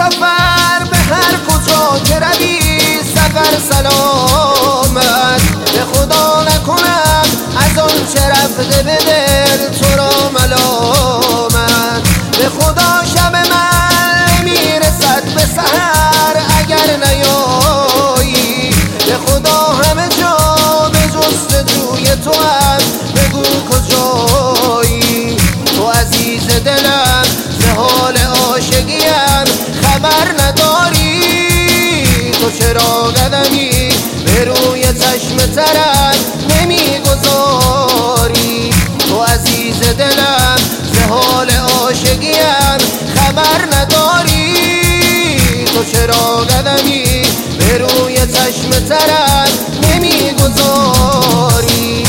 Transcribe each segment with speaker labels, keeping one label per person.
Speaker 1: سفر به هر کجا که روی سفر سلامت. به خدا نکنم از آن چه رفته به دل تو را ملامت. به خدا شب من نمیرسد به سحر اگر نیایی. به خدا همه جا به جستجوی تو هم بگو کجایی. تو عزیز دلم ز حال عاشقیم خبر نداری. تو چرا قدمی به روی چشم ترم نمیگذاری. تو عزیز دلم ز حال عاشقیم خبر نداری. تو چرا قدمی به روی چشم ترم نمیگذاری.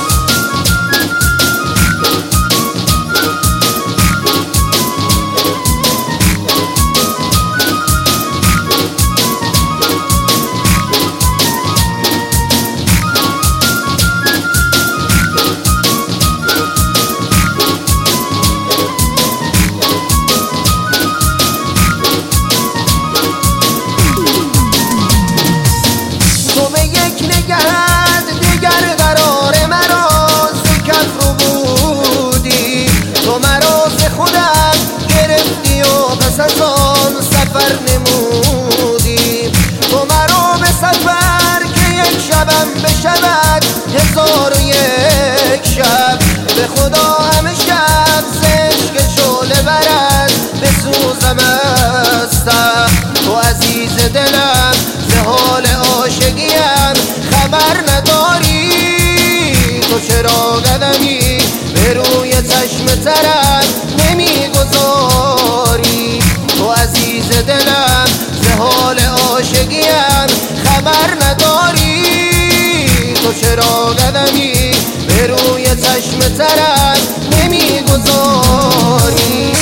Speaker 1: نگهت دیگر قرار مرا ز کف رو بودی. تو مرا ز خودم گرفتی و پس از آن سفر نمودی. تو مرا به سفر که یک شبم بشود 1001 شب. به خدا همه شب ز عشق شعله برد بسوزم استم. تو عزیز دلم ز حال عاشقیم خبر نداری. تو چرا قدمی به روی چشم ترم نمیگذاری. تو عزیز دلم ز حال عاشقیم خبر نداری. تو چرا قدمی به روی چشم ترم نمیگذاری.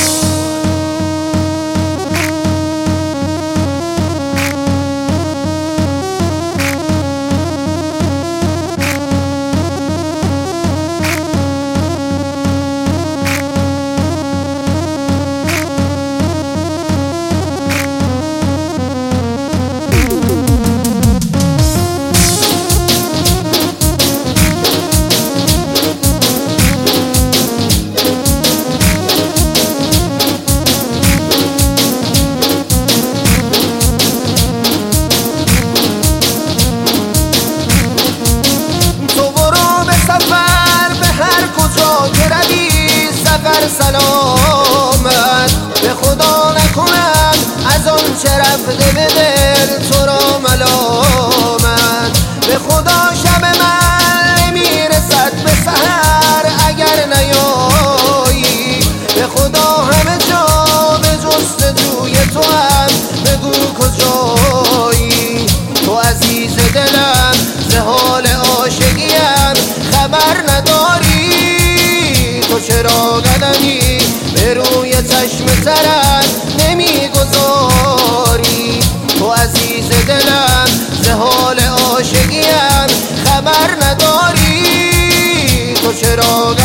Speaker 1: سلامت. به خدا نکنم از آن چه رفته به دل تو را ملامت. به خدا شب من نمیرسد به سحر اگر نیایی. به خدا همه جا به جستجوی تو هم بگو کجایی. تو عزیز دلم ز حال عاشقیم خبر نداری. تو چرا قدمی به روی چشم ترم نمیگذاری. تو عزیز دلم ز حال عاشقیم خبر نداری. تو چرا